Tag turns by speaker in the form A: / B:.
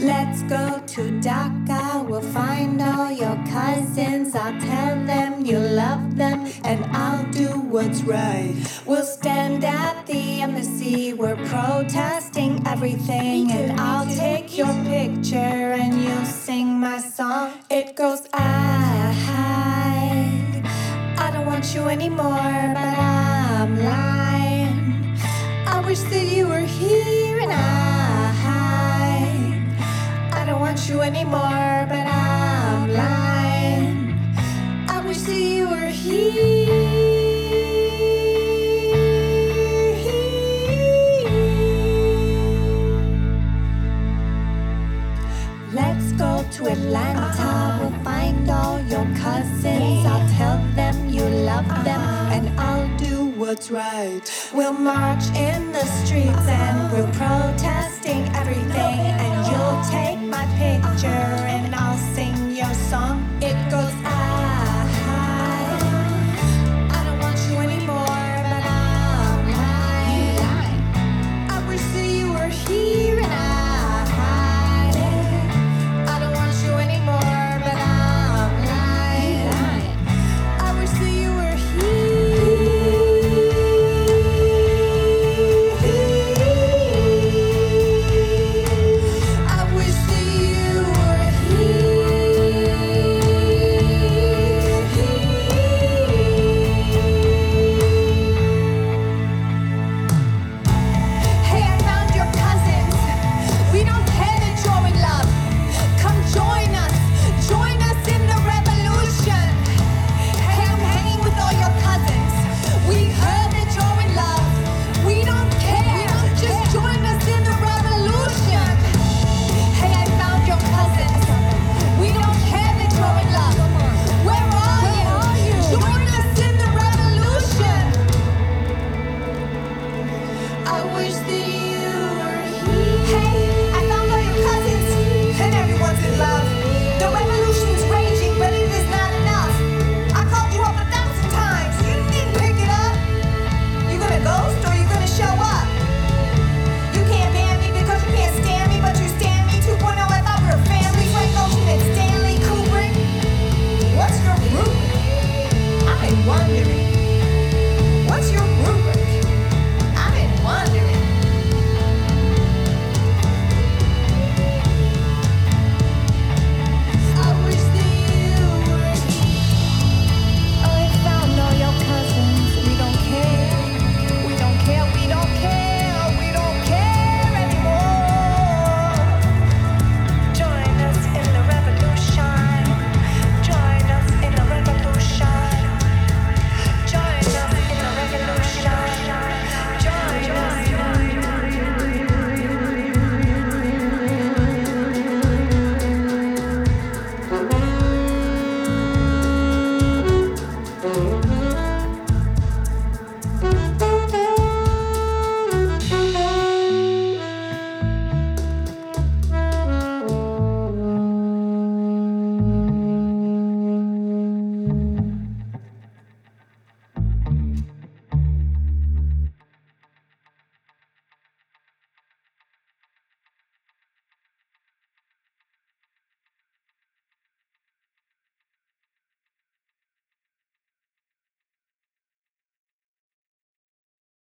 A: Let's go to Dhaka, we'll find all your cousins. I'll tell them you love them, and I'll do what's right. We'll stand at the embassy, we're protesting everything. And I'll take your picture and you'll sing my song. It goes, I don't want you anymore, but I'm lying. I wish that you were here and I don't want you anymore, but I'm lying. I wish that you were here. Let's go to Atlanta, we'll find all your cousins. I'll tell them you love them, and I'll do what's right. We'll march in the streets and we're protesting everything. And you'll take my picture and I'll